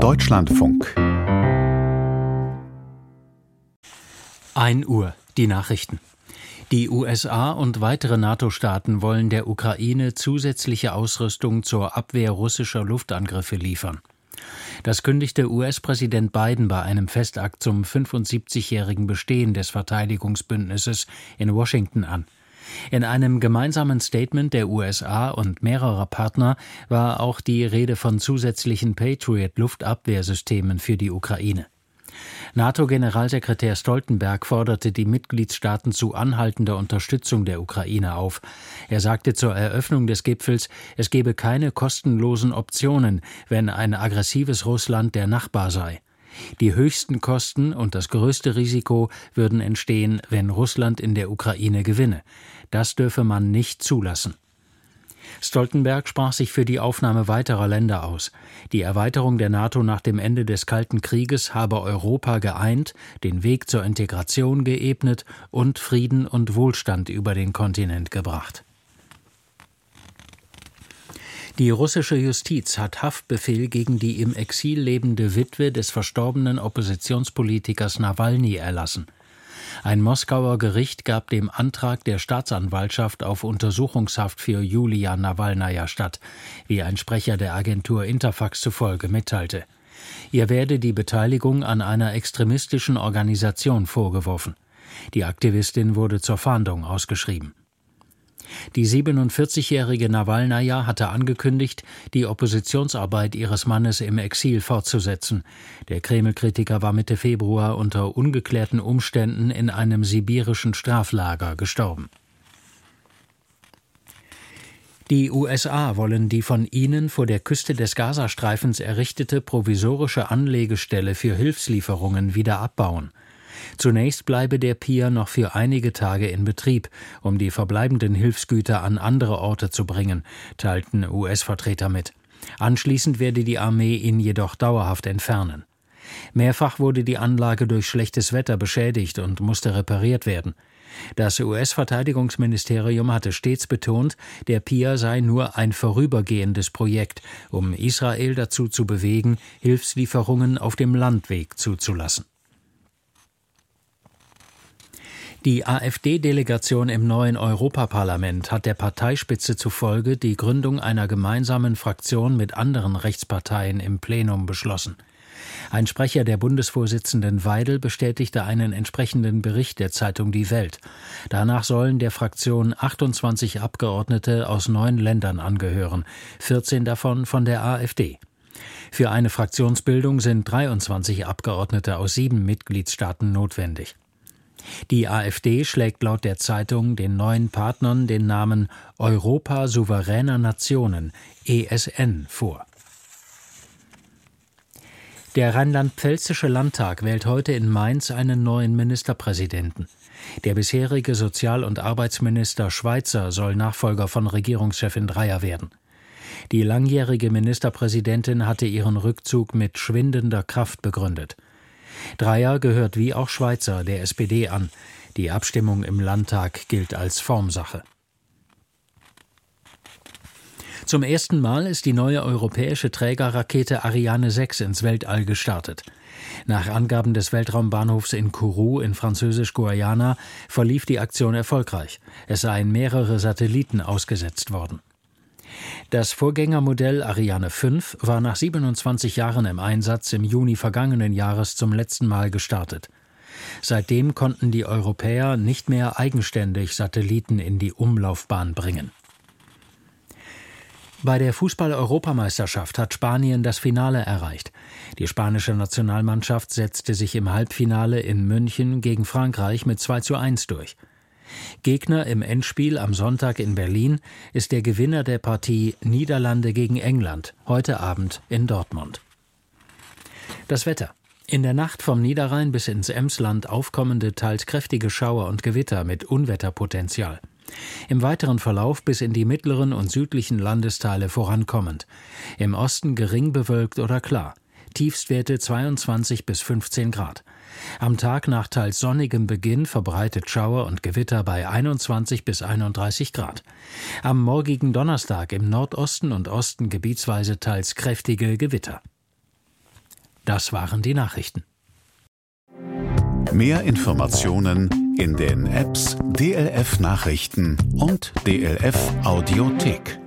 Deutschlandfunk. 1 Uhr, die Nachrichten. Die USA und weitere NATO-Staaten wollen der Ukraine zusätzliche Ausrüstung zur Abwehr russischer Luftangriffe liefern. Das kündigte US-Präsident Biden bei einem Festakt zum 75-jährigen Bestehen des Verteidigungsbündnisses in Washington an. In einem gemeinsamen Statement der USA und mehrerer Partner war auch die Rede von zusätzlichen Patriot-Luftabwehrsystemen für die Ukraine. NATO-Generalsekretär Stoltenberg forderte die Mitgliedstaaten zu anhaltender Unterstützung der Ukraine auf. Er sagte zur Eröffnung des Gipfels, es gebe keine kostenlosen Optionen, wenn ein aggressives Russland der Nachbar sei. Die höchsten Kosten und das größte Risiko würden entstehen, wenn Russland in der Ukraine gewinne. Das dürfe man nicht zulassen. Stoltenberg sprach sich für die Aufnahme weiterer Länder aus. Die Erweiterung der NATO nach dem Ende des Kalten Krieges habe Europa geeint, den Weg zur Integration geebnet und Frieden und Wohlstand über den Kontinent gebracht. Die russische Justiz hat Haftbefehl gegen die im Exil lebende Witwe des verstorbenen Oppositionspolitikers Nawalny erlassen. Ein Moskauer Gericht gab dem Antrag der Staatsanwaltschaft auf Untersuchungshaft für Julia Nawalnaja statt, wie ein Sprecher der Agentur Interfax zufolge mitteilte. Ihr werde die Beteiligung an einer extremistischen Organisation vorgeworfen. Die Aktivistin wurde zur Fahndung ausgeschrieben. Die 47-jährige Nawalnaja hatte angekündigt, die Oppositionsarbeit ihres Mannes im Exil fortzusetzen. Der Kreml-Kritiker war Mitte Februar unter ungeklärten Umständen in einem sibirischen Straflager gestorben. Die USA wollen die von ihnen vor der Küste des Gazastreifens errichtete provisorische Anlegestelle für Hilfslieferungen wieder abbauen. Zunächst bleibe der Pier noch für einige Tage in Betrieb, um die verbleibenden Hilfsgüter an andere Orte zu bringen, teilten US-Vertreter mit. Anschließend werde die Armee ihn jedoch dauerhaft entfernen. Mehrfach wurde die Anlage durch schlechtes Wetter beschädigt und musste repariert werden. Das US-Verteidigungsministerium hatte stets betont, der Pier sei nur ein vorübergehendes Projekt, um Israel dazu zu bewegen, Hilfslieferungen auf dem Landweg zuzulassen. Die AfD-Delegation im neuen Europaparlament hat der Parteispitze zufolge die Gründung einer gemeinsamen Fraktion mit anderen Rechtsparteien im Plenum beschlossen. Ein Sprecher der Bundesvorsitzenden Weidel bestätigte einen entsprechenden Bericht der Zeitung Die Welt. Danach sollen der Fraktion 28 Abgeordnete aus 9 Ländern angehören, 14 davon von der AfD. Für eine Fraktionsbildung sind 23 Abgeordnete aus 7 Mitgliedstaaten notwendig. Die AfD schlägt laut der Zeitung den neuen Partnern den Namen Europa souveräner Nationen, ESN, vor. Der rheinland-pfälzische Landtag wählt heute in Mainz einen neuen Ministerpräsidenten. Der bisherige Sozial- und Arbeitsminister Schweitzer soll Nachfolger von Regierungschefin Dreyer werden. Die langjährige Ministerpräsidentin hatte ihren Rückzug mit schwindender Kraft begründet. Dreyer gehört wie auch Schweitzer der SPD an. Die Abstimmung im Landtag gilt als Formsache. Zum ersten Mal ist die neue europäische Trägerrakete Ariane 6 ins Weltall gestartet. Nach Angaben des Weltraumbahnhofs in Kourou in Französisch-Guayana verlief die Aktion erfolgreich. Es seien mehrere Satelliten ausgesetzt worden. Das Vorgängermodell Ariane 5 war nach 27 Jahren im Einsatz im Juni vergangenen Jahres zum letzten Mal gestartet. Seitdem konnten die Europäer nicht mehr eigenständig Satelliten in die Umlaufbahn bringen. Bei der Fußball-Europameisterschaft hat Spanien das Finale erreicht. Die spanische Nationalmannschaft setzte sich im Halbfinale in München gegen Frankreich mit 2:1 durch. Gegner im Endspiel am Sonntag in Berlin ist der Gewinner der Partie Niederlande gegen England, heute Abend in Dortmund. Das Wetter. In der Nacht vom Niederrhein bis ins Emsland aufkommende, teils kräftige Schauer und Gewitter mit Unwetterpotenzial. Im weiteren Verlauf bis in die mittleren und südlichen Landesteile vorankommend. Im Osten gering bewölkt oder klar. Tiefstwerte 22 bis 15 Grad. Am Tag nach teils sonnigem Beginn verbreitet Schauer und Gewitter bei 21 bis 31 Grad. Am morgigen Donnerstag im Nordosten und Osten gebietsweise teils kräftige Gewitter. Das waren die Nachrichten. Mehr Informationen in den Apps DLF Nachrichten und DLF Audiothek.